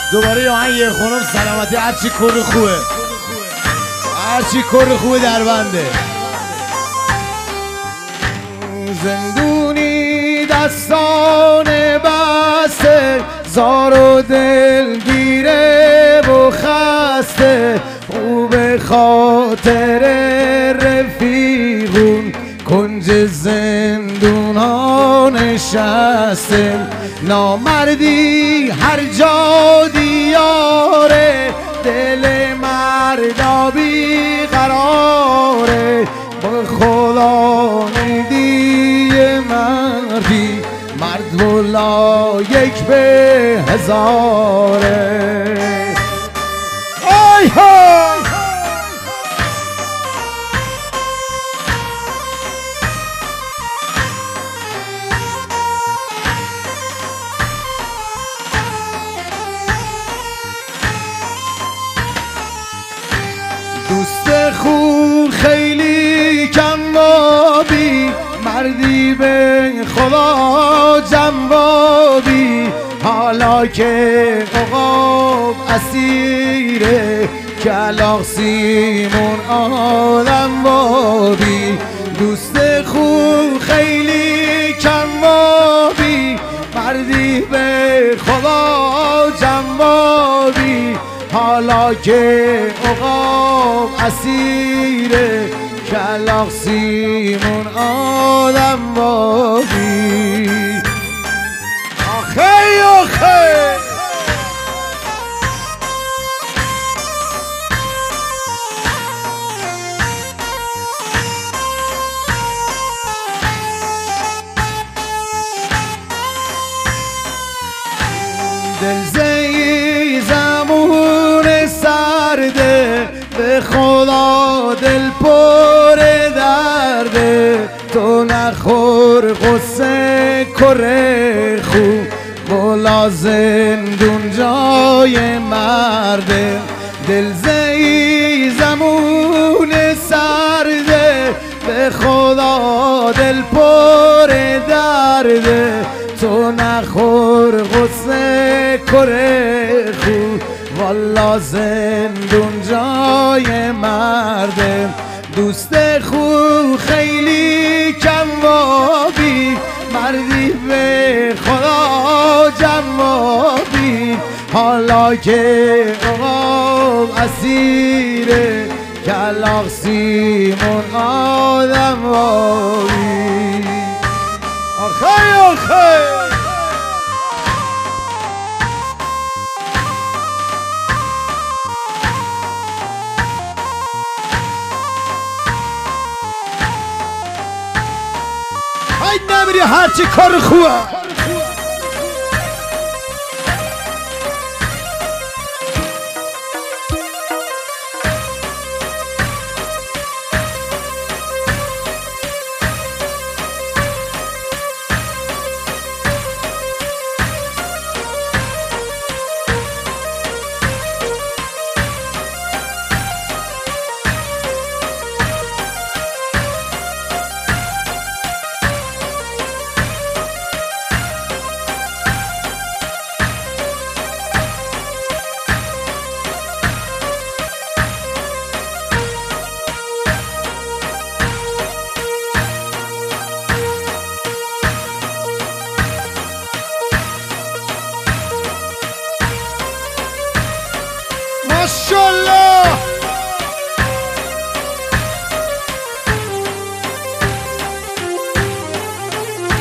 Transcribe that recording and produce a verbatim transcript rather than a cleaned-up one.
دوباره یا آهنگ یه خانم سلامتی هرچی کر خوبه هرچی کر خوبه در بنده. زندونی دستان بسته زار و دلگیره و خسته او به خاطر رفیقون کنج زندون ها نشسته. نامردی هر جا دیاره دل مردا بی قراره. به خدا نیدی مردی مرد ولا یک به هزاره. آی های دوست خوب خیلی کمابی مردی به خدا جنبابی. حالا که عقاب اسیره کلاغ سیمون آدم بابی. دوست خوب خیلی کمابی مردی به خدا جنبابی. حالا که عقاب اسیره کلاغ سیمون آدم بابی. آخی آخی دلزهی زمون سرده به خدا دل پر درده. تو نخور غصه کره خوب بلا زندون جای مرده. دلزهی زمون سرده به خدا دل پر درده. تو نخور غصه کره خوب والا زندون جای مرده. دوست خوب خیلی کمابی مردی به خدا جوابی. حالا که عقاب اسیره کلاغ سیمون آدم بابی. آخی آخی ای نمیری هرچی کار خوبه. ماشاءالله